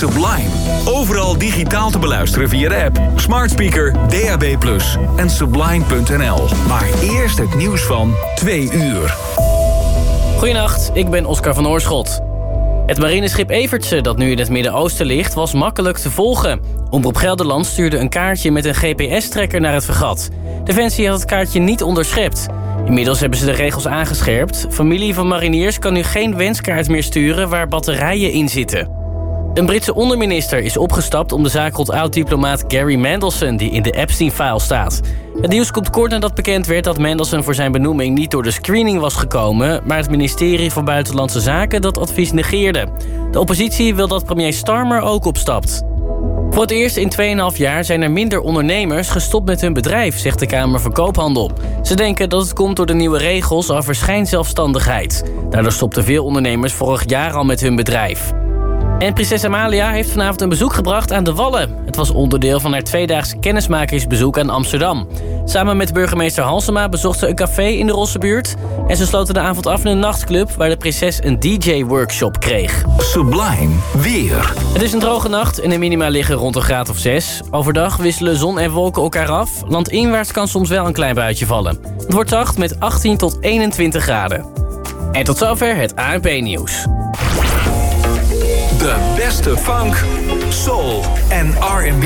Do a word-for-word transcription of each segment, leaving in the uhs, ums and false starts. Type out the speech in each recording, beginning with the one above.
Sublime. Overal digitaal te beluisteren via de app, smart speaker, D A B plus, en sublime punt n l. Maar eerst het nieuws van twee uur. Goedenacht, ik ben Oscar van Oorschot. Het marineschip Evertse, dat nu in het Midden-Oosten ligt, was makkelijk te volgen. Omroep Gelderland stuurde een kaartje met een G P S-trekker naar het fregat. Defensie had het kaartje niet onderschept. Inmiddels hebben ze de regels aangescherpt. Familie van mariniers kan nu geen wenskaart meer sturen waar batterijen in zitten. Een Britse onderminister is opgestapt om de zaak rond oud-diplomaat Gary Mandelson, die in de Epstein-file staat. Het nieuws komt kort nadat bekend werd dat Mandelson voor zijn benoeming niet door de screening was gekomen, maar het ministerie van Buitenlandse Zaken dat advies negeerde. De oppositie wil dat premier Starmer ook opstapt. Voor het eerst in twee komma vijf jaar zijn er minder ondernemers gestopt met hun bedrijf, zegt de Kamer van Koophandel. Ze denken dat het komt door de nieuwe regels over schijnzelfstandigheid. Daardoor stopten veel ondernemers vorig jaar al met hun bedrijf. En prinses Amalia heeft vanavond een bezoek gebracht aan de Wallen. Het was onderdeel van haar tweedaagse kennismakingsbezoek aan Amsterdam. Samen met burgemeester Halsema bezocht ze een café in de Rossebuurt. En ze sloten de avond af in een nachtclub waar de prinses een D J-workshop kreeg. Sublime weer. Het is een droge nacht en de minima liggen rond een graad of zes. Overdag wisselen zon en wolken elkaar af. Landinwaarts kan soms wel een klein buitje vallen. Het wordt zacht met achttien tot eenentwintig graden. En tot zover het A N P-nieuws. De beste funk, soul en R en B.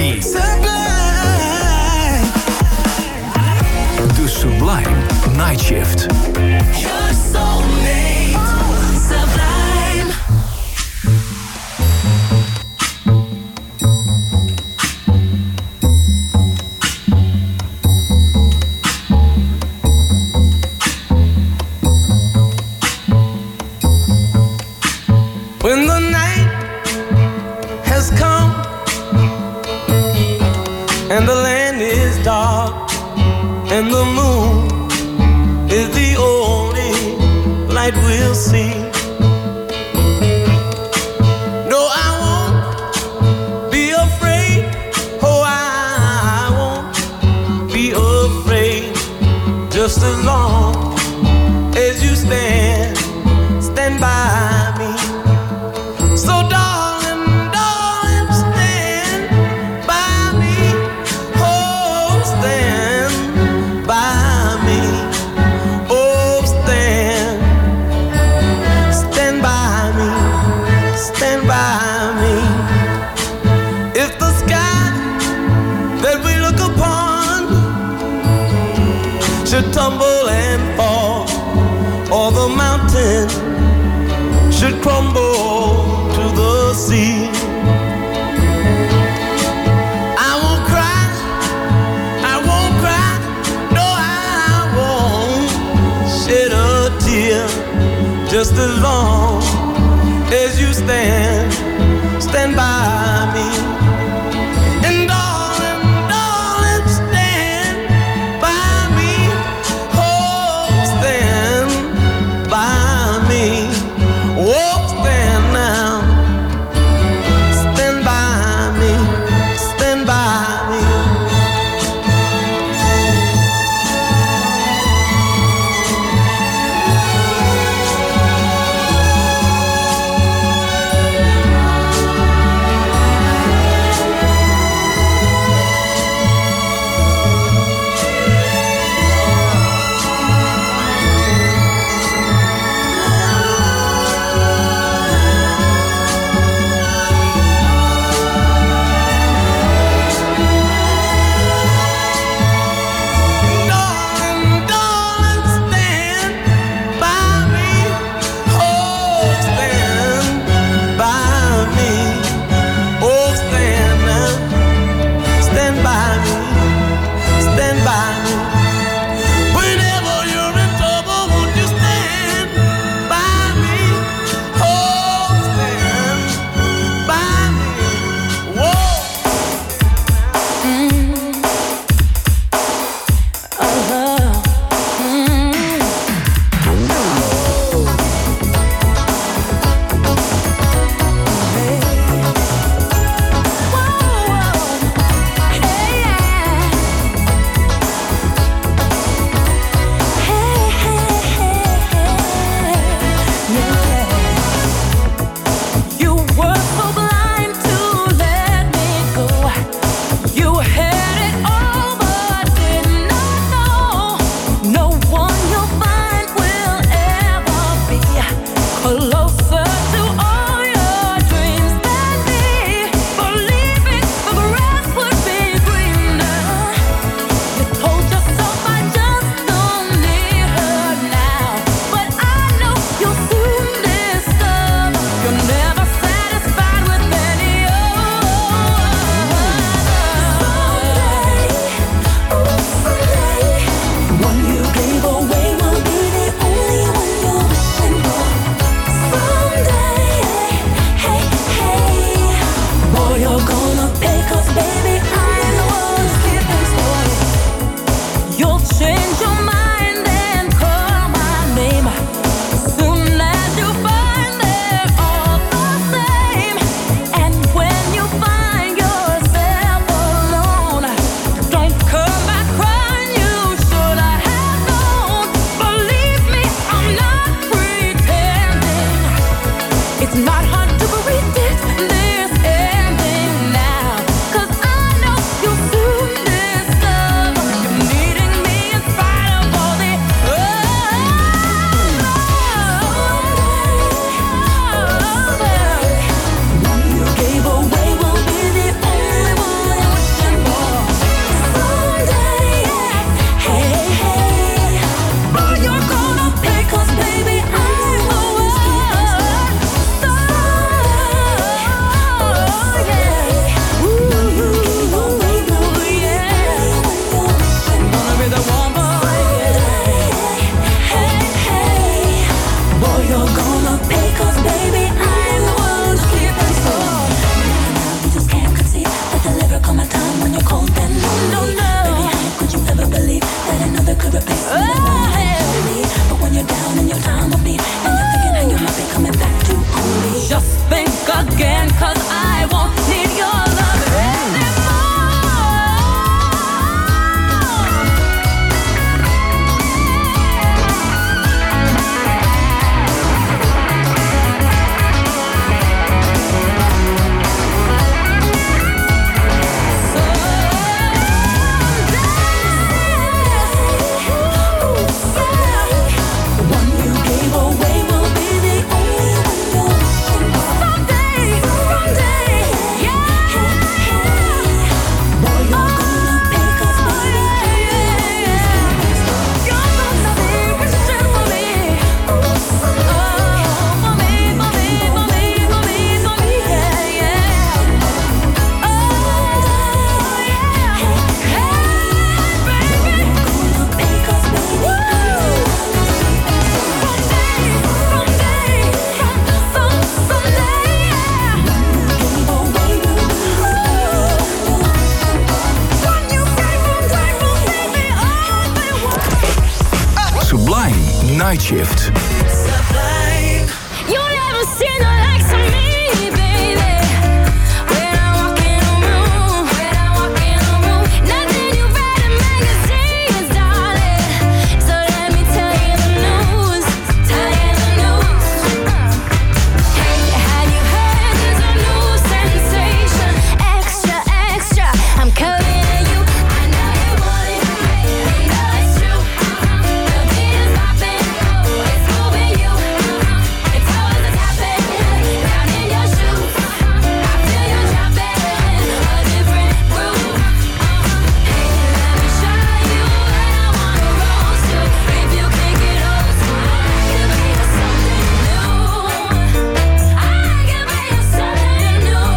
De Sublime Night Shift. Your soulmate, Sublime. When the night has come and the land is dark and the moon is the only light we'll see. No, I won't be afraid. Oh, I won't be afraid. Just as long as you stand, stand by me. So darling, darling, stand by me. Oh, stand by me. Oh, stand, stand by me, stand by me. If the sky that we look upon should tumble and fall, or the mountain should crumble to the sea, I won't cry, I won't cry, no, I won't shed a tear. Just as long as you stand, stand by me. And darling, darling, stand by me. Oh, stand by me. Oh, stand now. Stand by me. Stand by me. gave away will be the only one you're wishing for. Someday, hey, hey, boy, you're gonna pay, 'cause baby, I'm the one keeping score. You'll change your mind and call my name soon as you find they're all the same. And when you find yourself alone, don't come back crying, you should have known. Believe me, I'm not pretending. It's not hard to predict this ending now, 'cause I know you'll soon discover you're needing me in spite of all the one you gave away will be the only one you're wishing for. Someday, hey, hey, boy, you're gonna pay, 'cause baby, I'm the one keeping score. Just think again, 'cause I won't need your love one you gave away will be the only one you're wishing for. Someday, someday, yeah, boy, you're gonna pay, 'cause baby, you're gonna be wishing for me. Oh, for me, for me, for me, for me, for me, yeah, yeah. Oh, yeah, hey, baby, you're gonna pay, 'cause baby, Sublime Night Shift. you never seen the likes of me, baby. When I walk in a room, when I walk in a room, nothing you read in magazines, darling. So let me tell you the news, tell you the news. Hey, have you heard there's a new sensation? Extra, extra, I'm coming to you. I know you want it, you know it's true. The beat is popping, it's moving you. It's always a tapping down in your shoes. I feel you dropping a different groove. Hey, let me show you what I wanna roll to. If you can't get old school, I can bring you something new. I can bring you something new.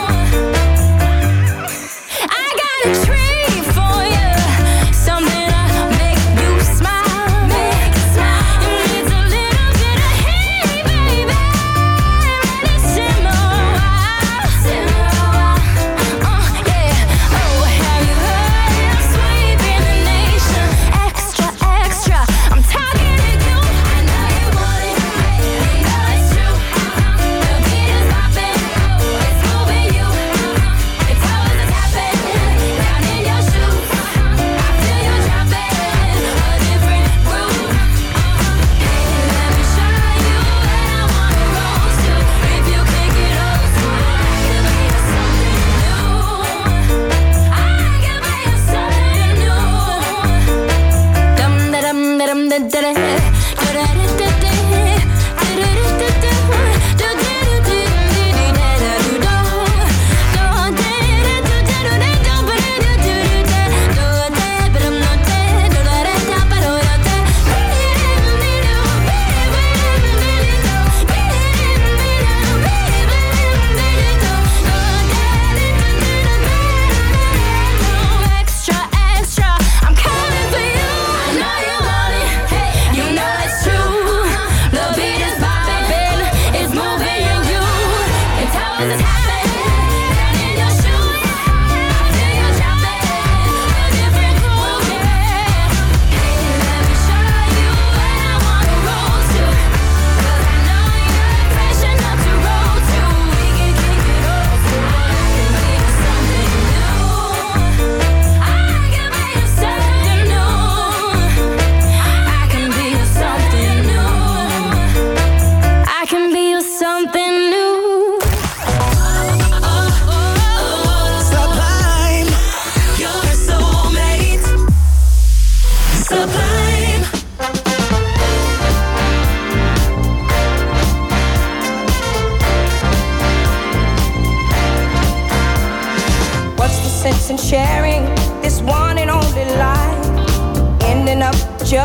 I got a treat for you, something to make you smile, make you smile. It needs a little bit of heat, baby. Let it simmer a while, simmer a while. Uh, yeah. Oh, have you heard I'm sweeping the nation? Extra, extra, I'm talking to you. I know you want it, you know it's true. The beat is popping, it's moving you. It's always a tapping down in your shoes. I feel you dropping a different groove. Hey, let me show you what I wanna roll to. If you can't get old school, I can bring you something new. I can bring you something new. Dum da dum da dum da da da. Da da da da da. Da da da da da. Da da da da da da da da da. Da da da da da da da. Ba da da da da. Da da ba dum da da. Da da da da ba da da da. Extra, extra, I'm coming for you. I know you want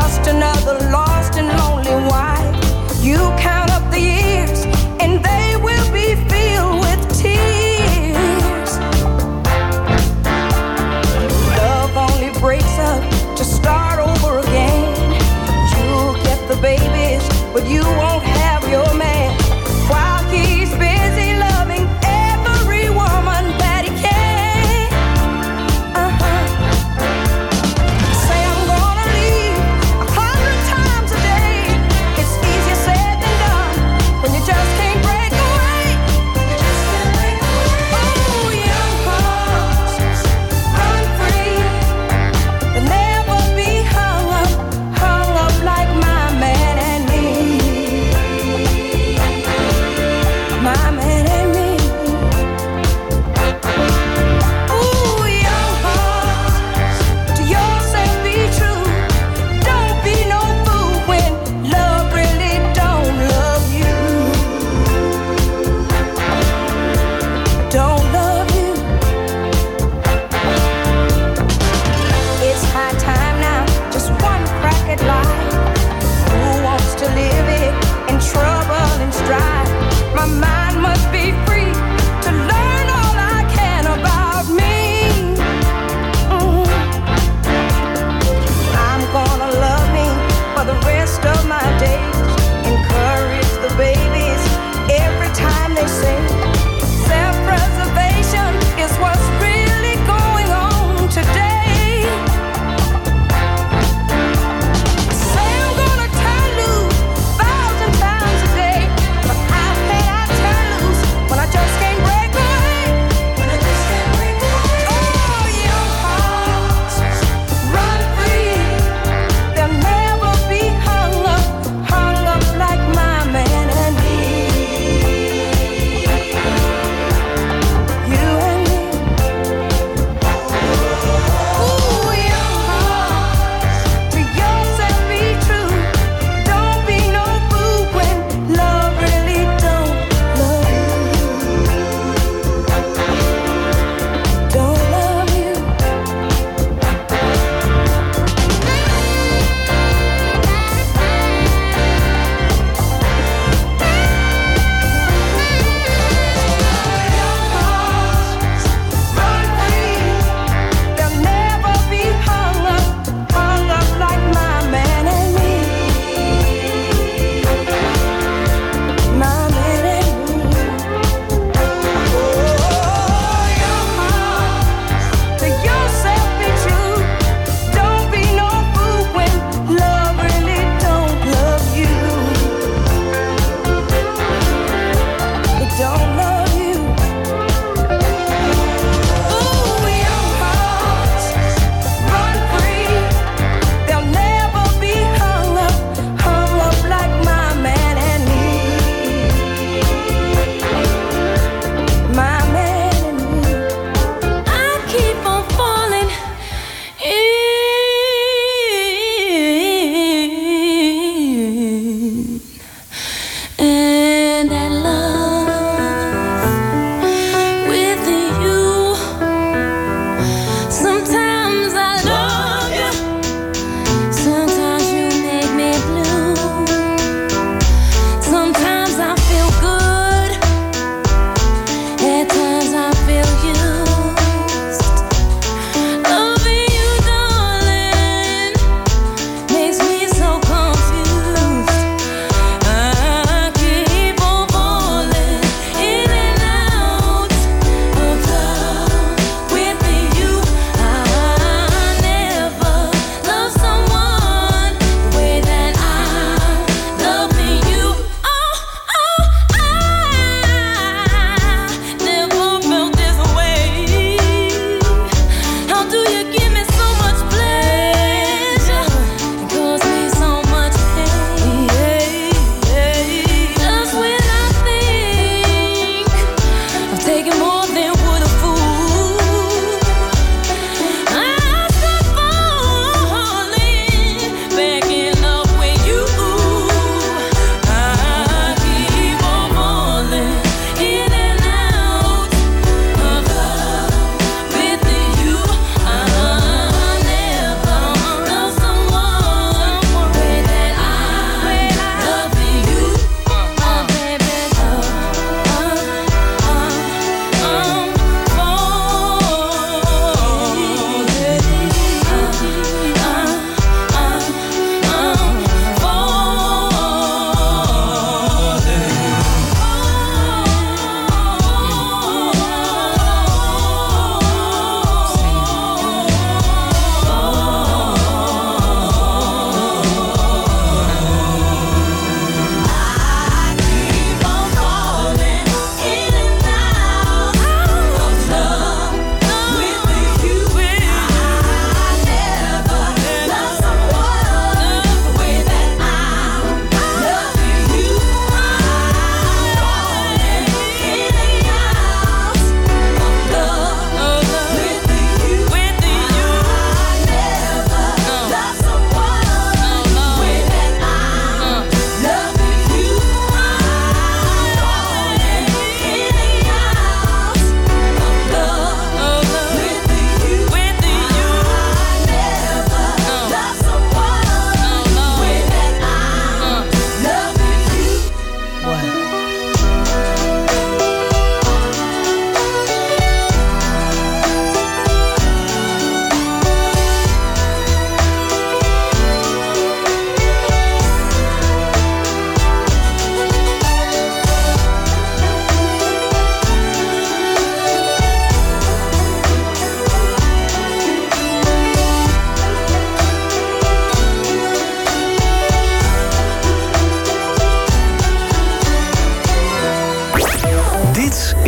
just another lost and lonely wife. You count up the years and they will be filled with tears. Love only breaks up to start over again. You'll get the babies, but you won't have your man. While he's busy loving every woman that he can. Uh-huh. Say I'm gonna leave a hundred times a day. It's easier said than done when you just can't break away. You just can't break away. Oh, young hearts, run free. They'll never be hung up, hung up like my man and me.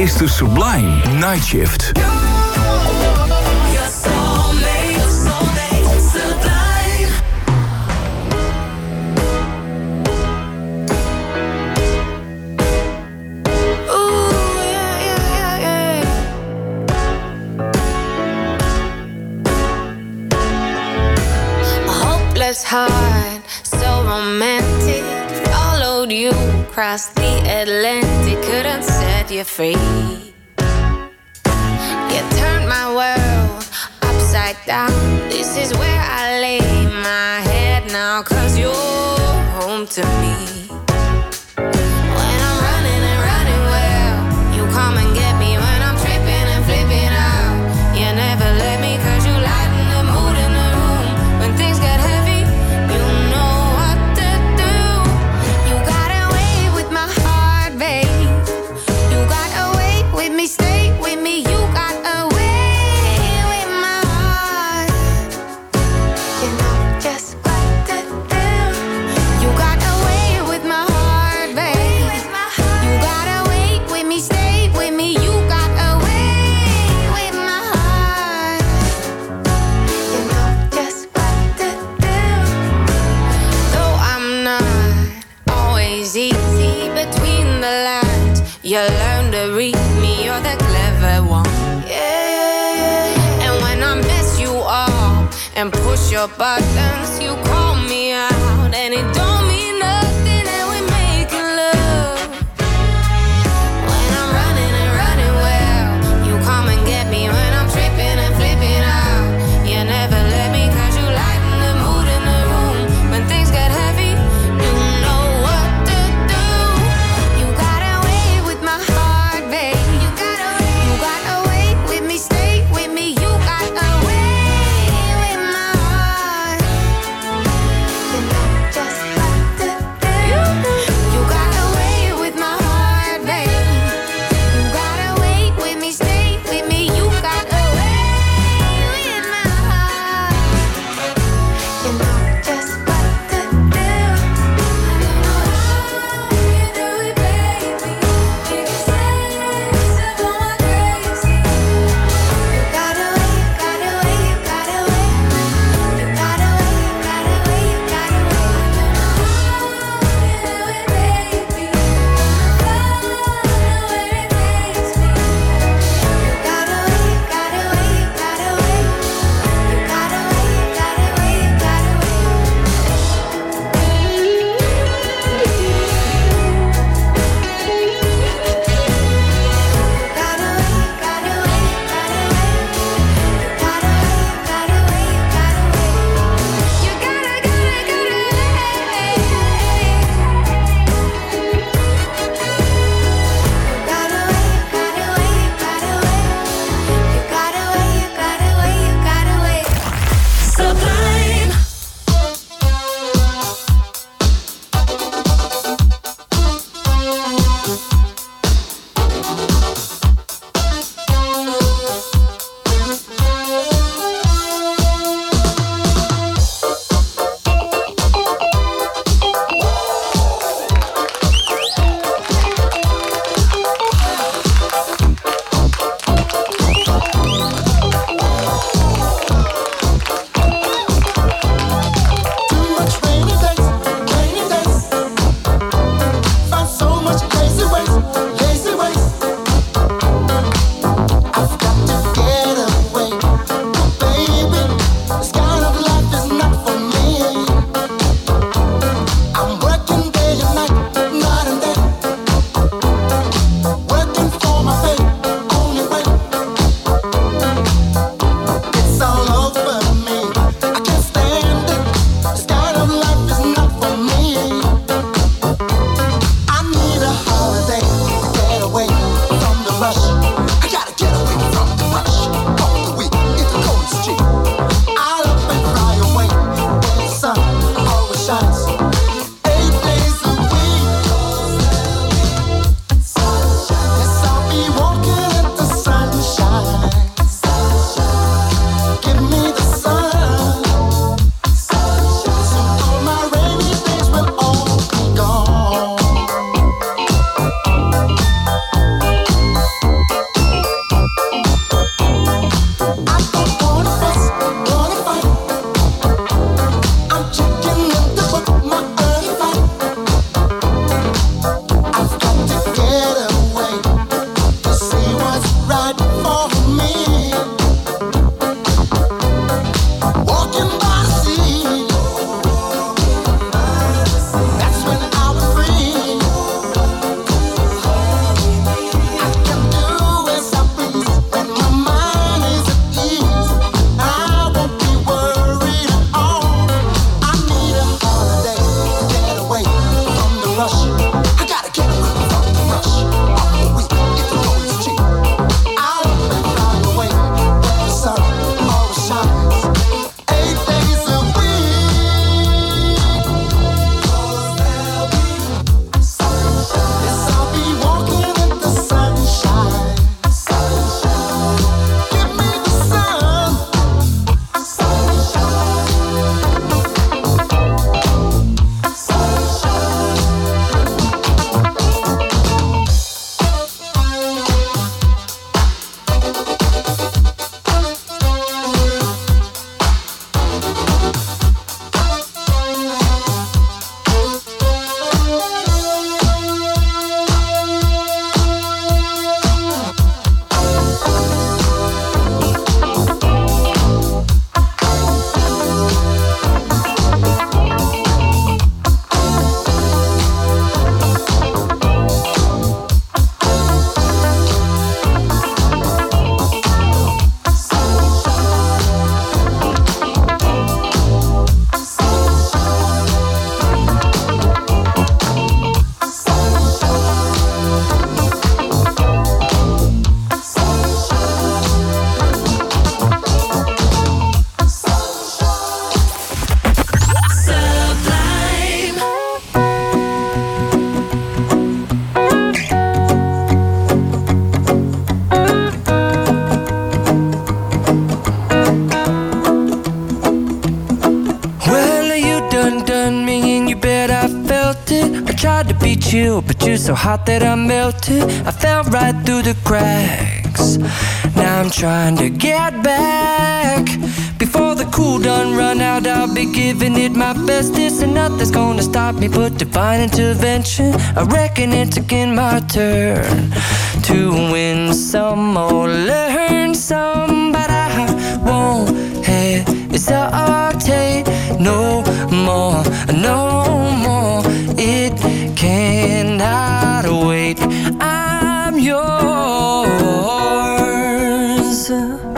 is de Sublime Night Shift. Your soulmate, soulmate, Sublime. Ooh, yeah, yeah, yeah, yeah. A hopeless heart, so romantic. Followed you across the Atlantic, couldn't set you free. You turned my world upside down. This is where I lay my head now, 'cause you're home to me. When I'm running and running well, you come and get me when I'm tripping and flipping out. You never let me 'cause you lighten the mood in the room. When things get heavy, you know what to do. You got away with my heart, babe. You got away with me, stay with me. You got away with my heart. You know just what to do. You got away with my heart, babe. You got away with me, stay with me. You got away with my heart. You know just what to do. Though I'm not always easy between the lines, you learn to read me. You're the clever one. Yeah. And when I mess you up and push your buttons, you call me out, and it don't mean nothing that we're making love. When I'm running and running well, you come and get me when I'm tripping and flipping out. You never let me 'cause you lighten the mood in the room. When things get heavy, you know what to do. You got away with my heart, babe. You got away, you got away with me, stay with me. You got away with my heart. you, but you're so hot that I melted. I fell right through the cracks. Now I'm trying to get back. Before the cool done run out, I'll be giving it my best. This and nothing's gonna stop me but divine intervention. I reckon it's again my turn to win some or learn some, but I won't hesitate no more, no more. It cannot wait. I'm yours.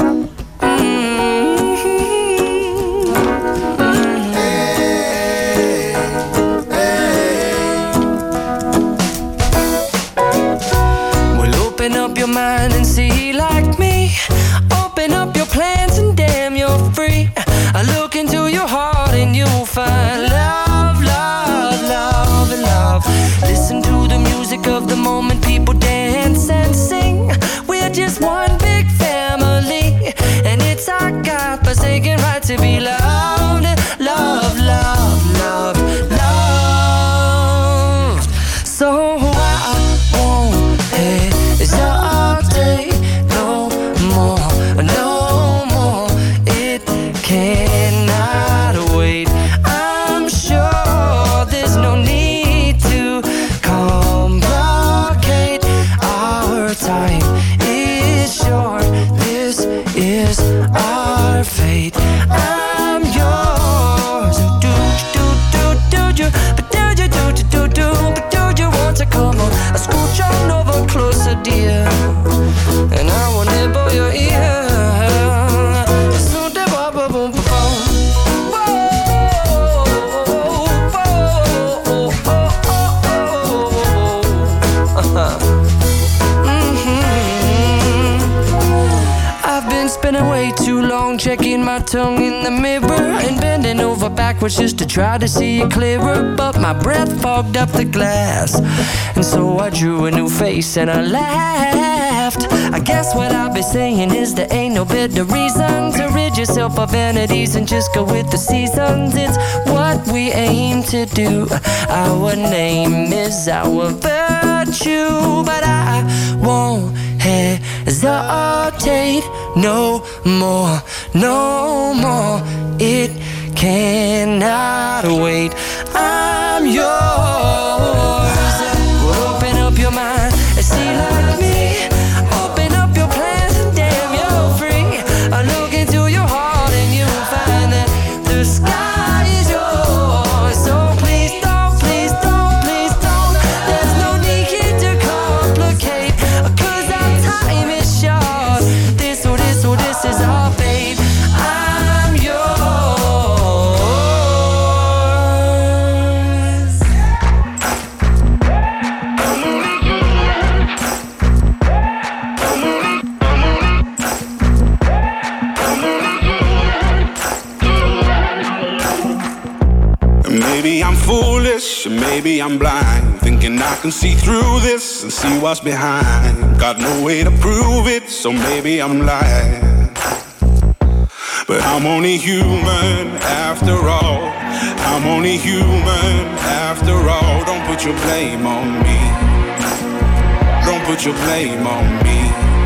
Mind and see like me. Open up your plans and damn, you're free. I look into your heart and you'll find love, love, love, and love. Listen to the music of the moment, people dance and sing. We're just one big family, and it's our God-forsaken right to be loved, love, love, love, love. So I won't hesitate no more, no more. It cannot wait. I'm sure there's no need to complicate. Our time is short. This is our fate. I'm yours. Do do do do you? But do you do do do do? But do you want to come on? I scooch on over closer, dear, and I will nibble your ear. So da ba ba boom ba boom. Whoa, whoa, oh, oh, oh, oh. Mm-hmm. I've been spending way too long checking my tongue in the mirror and bending over backwards just to try to see it clearer, but my breath fogged up the glass, and so I drew a new face and I laughed. I guess what I'll be saying is there ain't no better reason to rid yourself of vanities and just go with the seasons. It's what we aim to do. Our name is our virtue, but I won't hesitate no more, no more. It cannot wait. I yours. Well, open up your mind and see like me. Open up your plans and damn, you're free. I look into your heart and you'll find that the sky is yours. So please don't, please don't, please don't. There's no need here to complicate, 'cause our time is short. This, oh, this, oh, this is our fate. I'm yours. Maybe I'm foolish, maybe I'm blind, thinking I can see through this and see what's behind. Got no way to prove it, so maybe I'm lying. But I'm only human after all. I'm only human after all. Don't put your blame on me. Don't put your blame on me.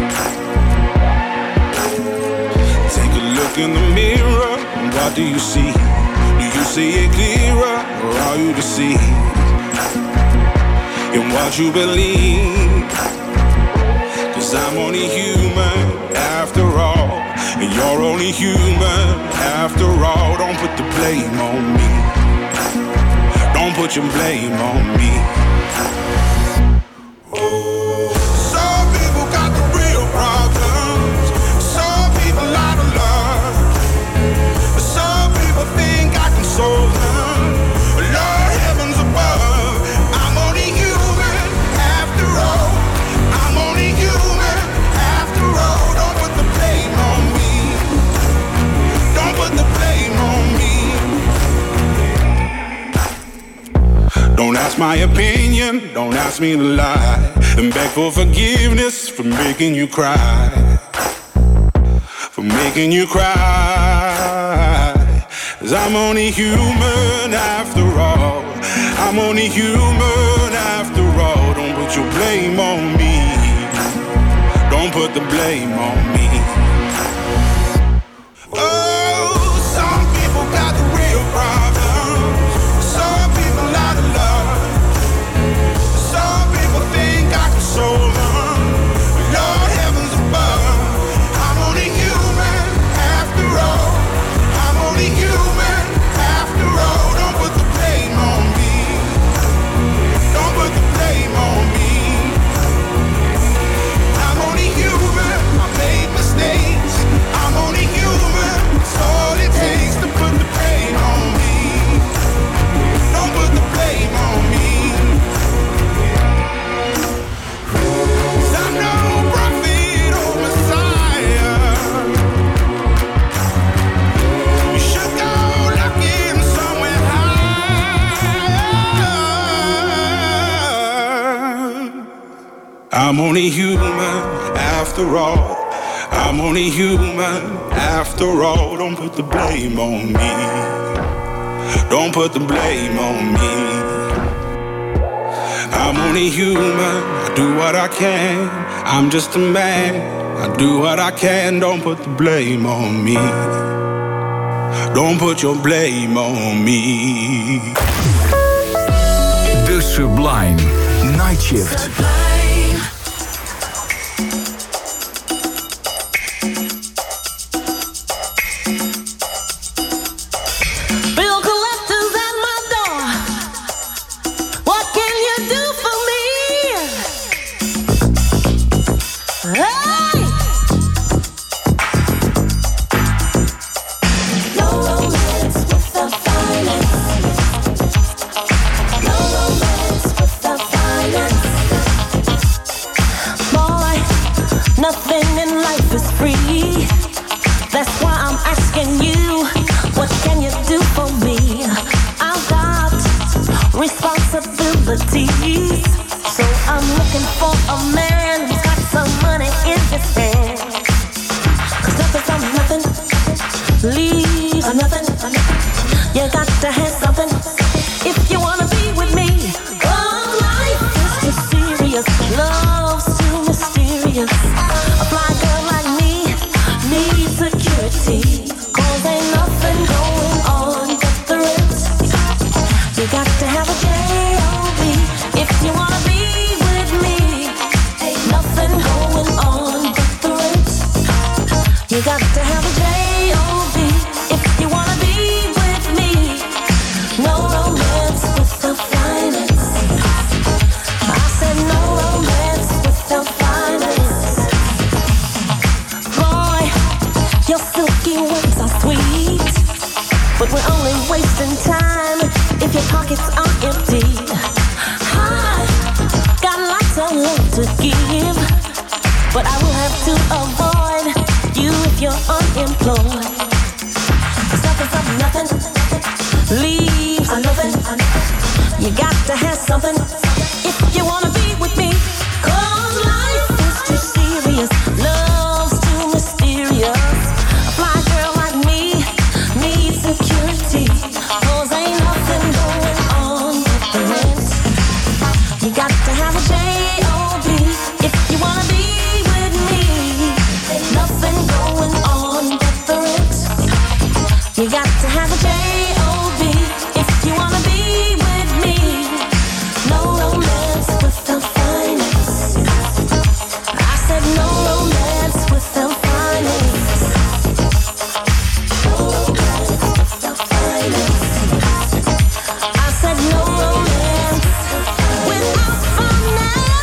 Take a look in the mirror, and what do you see? Do you see it clearer, or are you deceived in what you believe? 'Cause I'm only human after all, and you're only human after all. Don't put the blame on me. Don't put your blame on me. Some people got the real problems. Some people out of love. Some people think I can solve them. Lord, heavens above, I'm only human after all. I'm only human after all. Don't put the blame on me. Don't put the blame on me. Don't ask my opinion, don't ask me to lie, and beg for forgiveness for making you cry. For making you cry. 'Cause I'm only human after all. I'm only human after all. Don't put your blame on me. Don't put the blame on me. Oh, some people got the real problems. Some people out of love. Some people think I can solve them. Lord, heavens above, I'm only human after all. I'm only human after all. Don't put the blame on me. Don't put the blame on me. I'm only human. I made mistakes. I'm only human. It's all it takes to put the blame on me. Don't put the blame on me. 'Cause I'm no prophet or Messiah. You should go looking somewhere higher. I'm only human after all. I'm only human after all. Don't put the blame on me. Don't put the blame on me. I'm only human. I do what I can. I'm just a man. I do what I can. Don't put the blame on me. Don't put your blame on me. The Sublime Night Shift. Bill collectors at my door. What can you do for me? Hey! No romance without finance. No romance without finance. Boy, nothing in life is free. That's why I'm asking you, what can you do for me? I've got responsibilities, so I'm looking for a man who's got some money in his hand. 'Cause nothing from nothing leaves a nothing. You got to have something if you wanna be with me. Oh, life is too serious, love's too mysterious. A fly girl like me needs security, 'cause ain't nothing going on but the rent. You got to have a J O B if you wanna be with me. Ain't nothing going on but the rent. You got to have a J O B if you wanna be with me. No romance without finance. I said no romance without finance. Boy, your silky words are sweet, but we're only wasting time if your pockets are empty. I got lots of love to give, but I will have to avoid you if you're unemployed. Something from nothing leaves a nothing. You got to have something if you wanna be with me. 'Cause life is too serious, love's too mysterious. A fly girl like me needs security. 'Cause ain't nothing going on with the rent. You got to have a J O B if you wanna be with me. Ain't nothing going on but the rent. You got to have a J O B if you wanna be with me. No romance without finance. I said no romance without finance. No romance without finance. I said no romance without finance.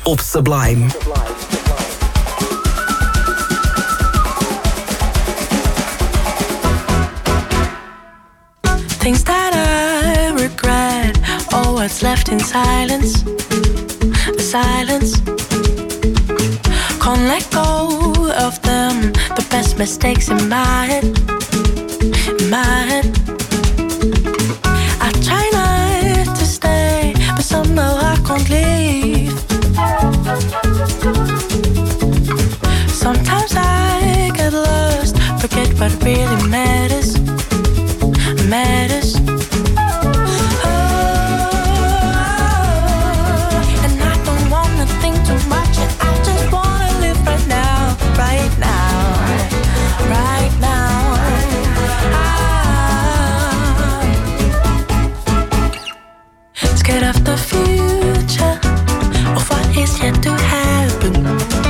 op Sublime. Things that I regret, all what's left in silence, the silence. Can't let go of them, the best mistakes in my head, in my head. I try not to stay, but somehow I can't leave. Sometimes I get lost, forget what really matters, matters. Oh, and I don't wanna think too much, and I just wanna live right now, right now, right now. I'm scared of the future, of what is yet to happen.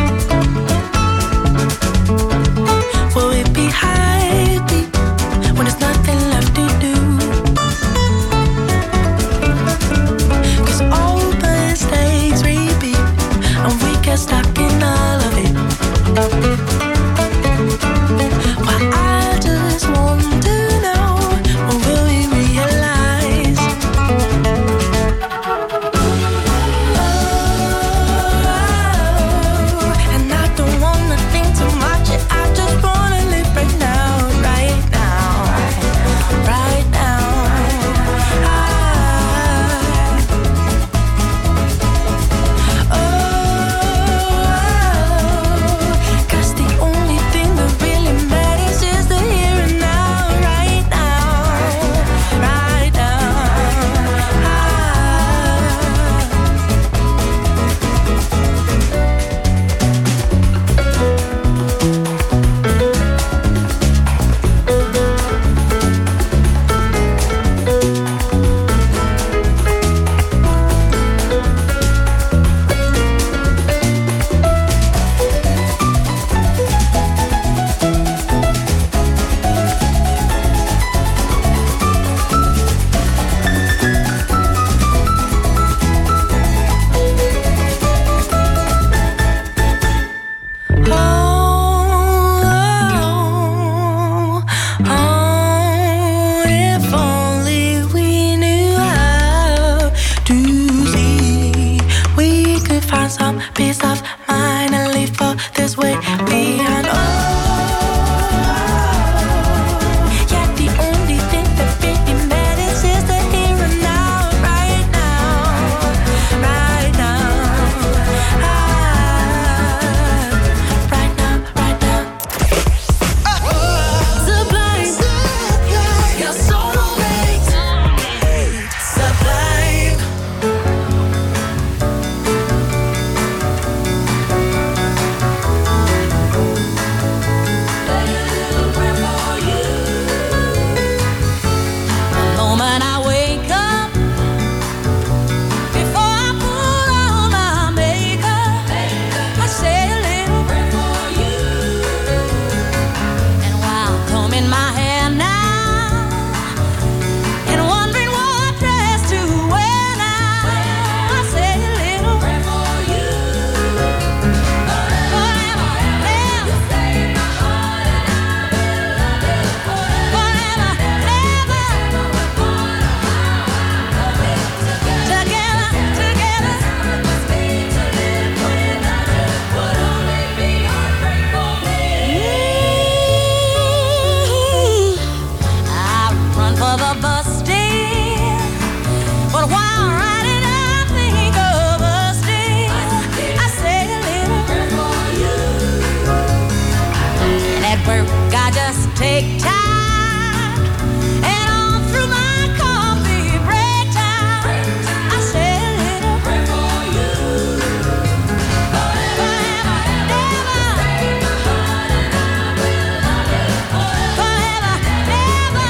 Will it be happy when there's nothing left to do? 'Cause all mistakes repeat, and we get stuck in all of it. But I just want to know, when will we realize? Oh, and I don't wanna think too much, I just wanna live right now, right now, right now. Oh, 'cause the only thing that really matters is the here and now, right now, right now. Oh, oh, if only we knew how to see, we could find some peace of mind and leave for this way behind. Oh, yeah, the only thing that really matters is the here and now, right now, right now, ah, right now, right now. Sublime, you're so great. Sublime. The moment I wake up, before I put on my makeup, I say a little prayer for you. And while combing my hair now, and wondering what dress to wear now, I say a little prayer for you. Forever, ever, you save my heart and I will love you forever, ever. Together, together, must be to live without you would only be heartbreak for me. I run for the bus still, but while riding I think of us still. I say a little prayer for you. And at work I just take time, and all through my coffee break time, I say a little prayer for you. Forever, ever, save my heart and I will love you forever, ever.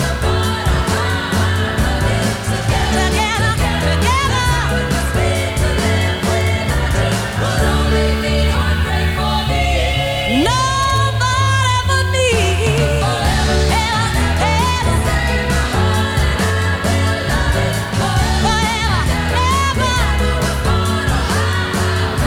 Together, together, must be to live without you would only be heartbreak for me. Nobody but me. Forever, ever, ever, save my heart and I will love you forever, ever.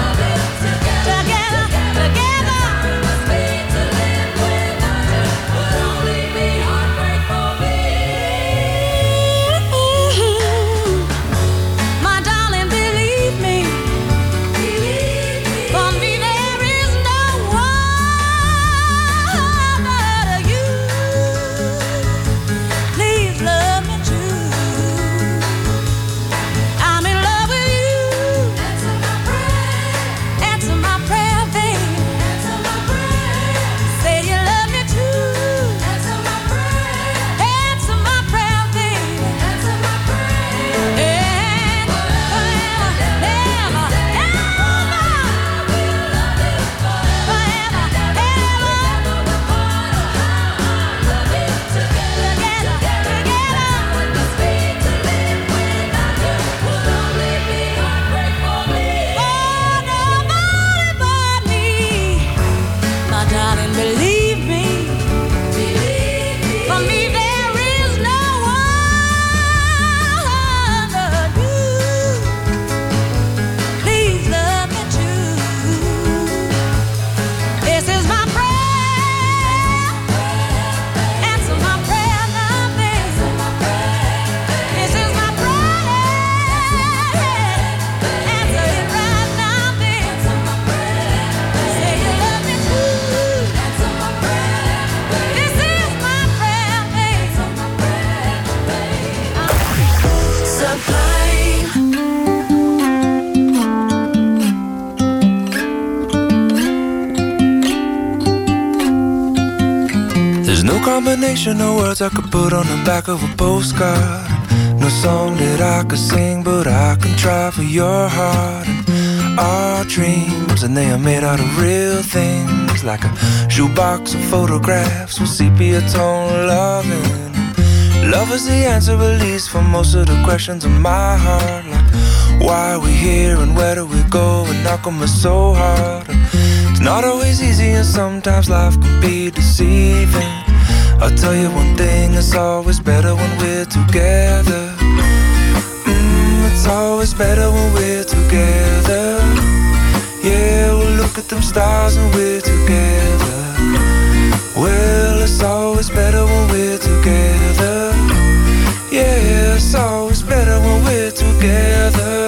There's no combination of words I could put on the back of a postcard. No song that I could sing, but I can try for your heart. And our dreams, and they are made out of real things, like a shoebox of photographs with sepia tone loving. Love is the answer, at least, for most of the questions in my heart. Like, why are we here and where do we go? And how come it's so hard? And it's not always easy, and sometimes life can be deceiving. I'll tell you one thing, it's always better when we're together. Mm, it's always better when we're together. Yeah, we'll look at them stars and we're together. Well, it's always better when we're together. Yeah, it's always better when we're together.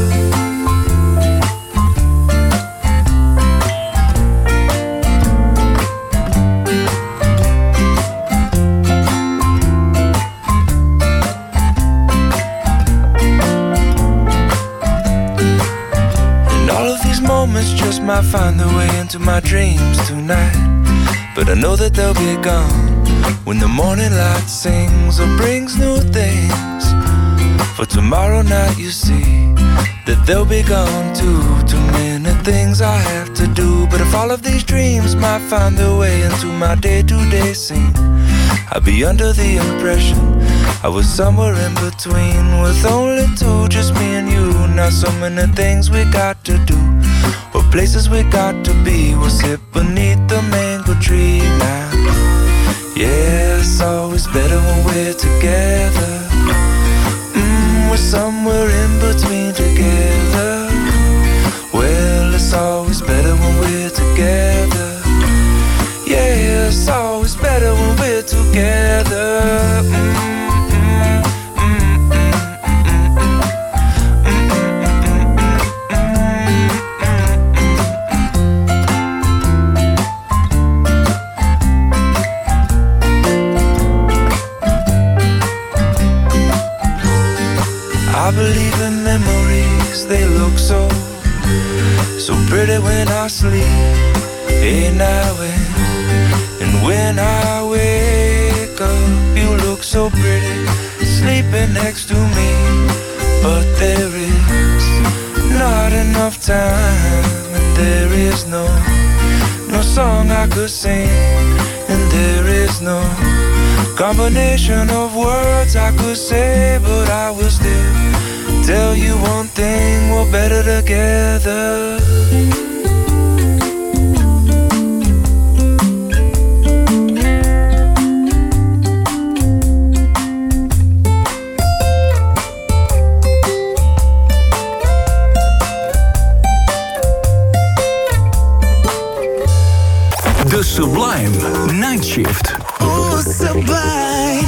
Moments just might find their way into my dreams tonight, but I know that they'll be gone when the morning light sings or brings new things. For tomorrow night you see that they'll be gone too. Too many things I have to do, but if all of these dreams might find their way into my day-to-day scene, I'd be under the impression I was somewhere in between, with only two, just me and you. Not so many things we got to do, or places we got to be. We'll sit beneath the mango tree now. Yeah, it's always better when we're together. Mm, we're somewhere in between together. Well, it's always better when we're together. Yeah, it's always better when we're together. Mm. I believe in memories, they look so, so pretty when I sleep. Hey now and, and when I wake up, you look so pretty, sleeping next to me. But there is not enough time, and there is no, no song I could sing, and there is no combination of words I could say, but I will still tell you one thing, we're better together. The Sublime Night Shift. Oh, Sublime.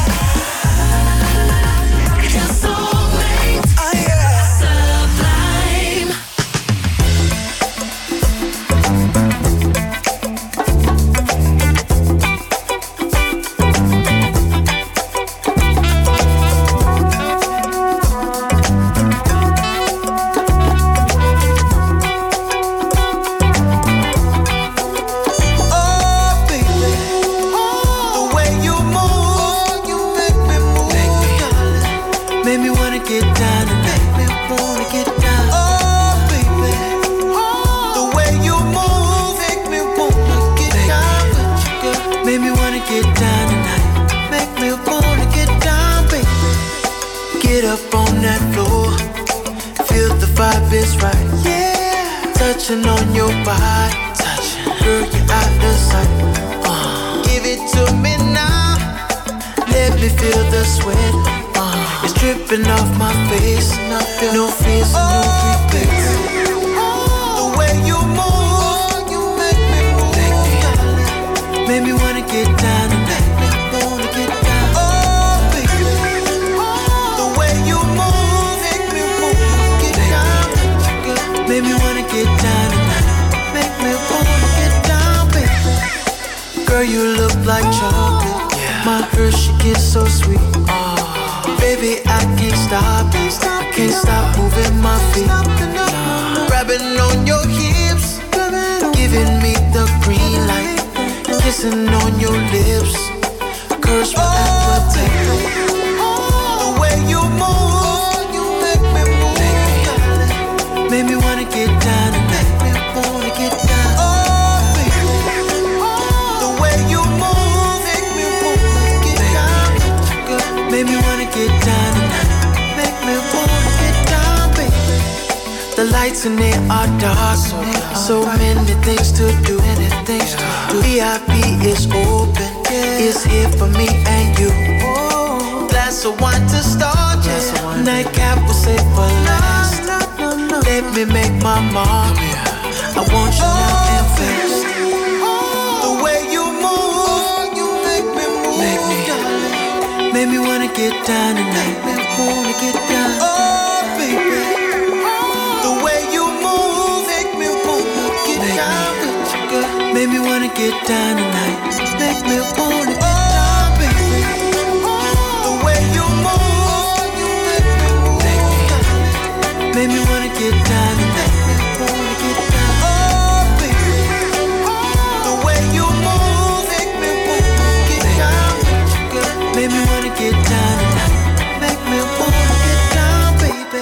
Touching on your body, touching, girl, you're out of sight. Uh, give it to me now, let me feel the sweat. Uh, it's dripping off my face, no fears and no regrets. The way you move, you make me move, make me, make me wanna get down tonight, make me wanna get down. Oh, baby, the way you move, make me move, get down, make me wanna get down tonight, make me wanna get down, baby. Girl, you look like chocolate, yeah. My Hershey gets so sweet. Oh, baby, I can't stop it, I can't stop moving my feet. Nah. Grabbing on your hips, giving me the green light, kissing on your lips. nights and they are dark. So many things to do. V I P is open. It's here for me and you. Glass of wine to start. Nightcap will save for last. Let me make my mark. I want you now and fast. The way you move, you make me move. Make me, make me wanna get down tonight. Make me wanna get down. Oh, baby. The way you move, make me wanna get make down me. With you, girl. Make me wanna get down tonight. Make me wanna get down, baby. The way you move, you make me move. Make me, make me wanna get down tonight. Make me wanna get down tonight. Make me wanna get down, baby.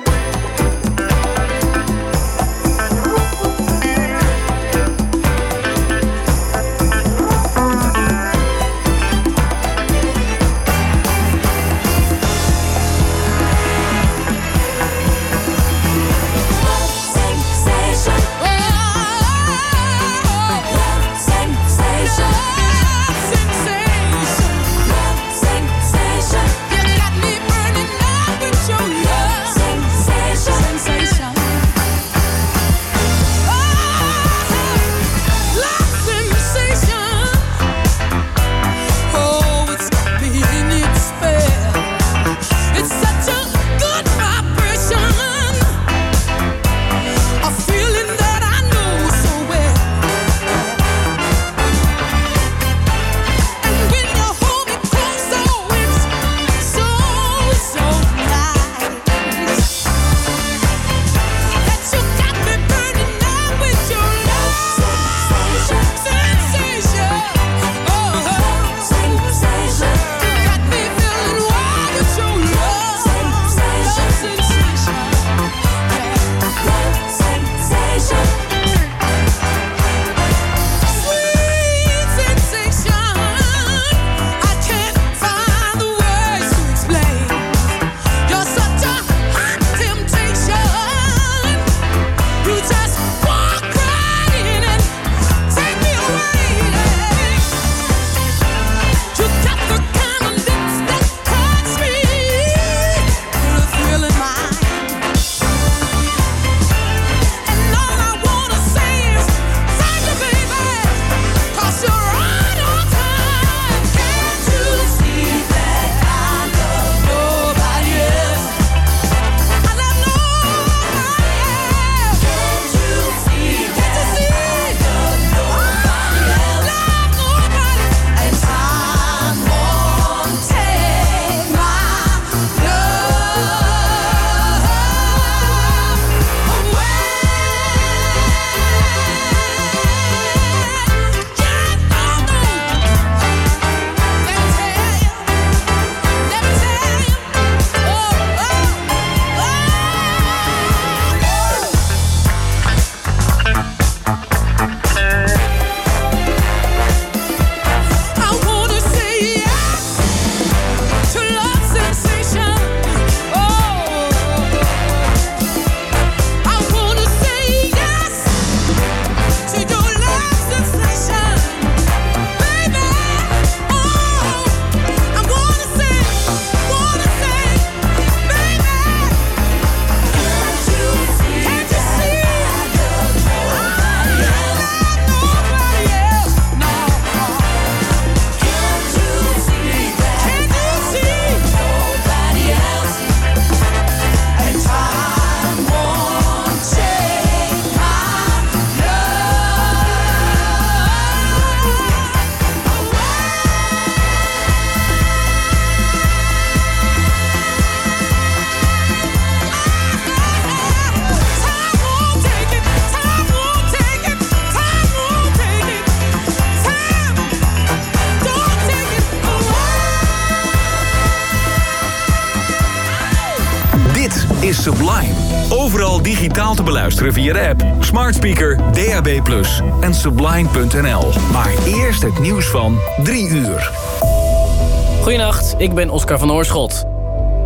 is Sublime. Overal digitaal te beluisteren via de app, smart speaker, D A B plus, en sublime punt n l. Maar eerst het nieuws van drie uur. Goedenacht, ik ben Oscar van Oorschot.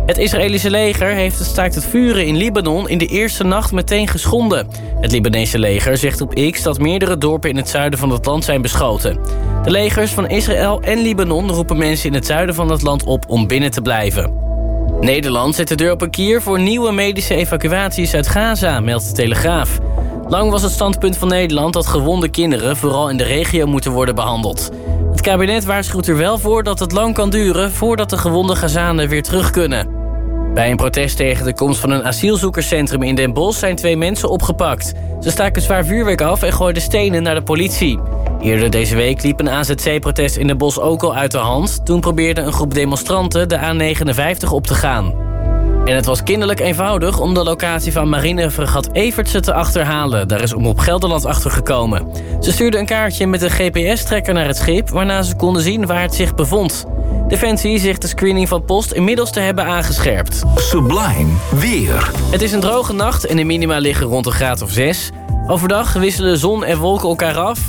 Het Israëlische leger heeft het staakt het vuren in Libanon in de eerste nacht meteen geschonden. Het Libanese leger zegt op X dat meerdere dorpen in het zuiden van het land zijn beschoten. De legers van Israël en Libanon roepen mensen in het zuiden van het land op om binnen te blijven. Nederland zet de deur op een kier voor nieuwe medische evacuaties uit Gaza, meldt de Telegraaf. Lang was het standpunt van Nederland dat gewonde kinderen vooral in de regio moeten worden behandeld. Het kabinet waarschuwt er wel voor dat het lang kan duren voordat de gewonde Gazanen weer terug kunnen. Bij een protest tegen de komst van een asielzoekerscentrum in Den Bosch zijn twee mensen opgepakt. Ze staken zwaar vuurwerk af en gooiden stenen naar de politie. Eerder deze week liep een A Z C-protest in Den Bosch ook al uit de hand. Toen probeerde een groep demonstranten de A negenenvijftig op te gaan. En het was kinderlijk eenvoudig om de locatie van marinefregat Evertse te achterhalen. Daar is Omroep Gelderland achter gekomen. Ze stuurden een kaartje met een G P S-trekker naar het schip, waarna ze konden zien waar het zich bevond. Defensie zegt de screening van Post inmiddels te hebben aangescherpt. Sublime weer. Het is een droge nacht en de minima liggen rond een graad of zes. Overdag wisselen zon en wolken elkaar af.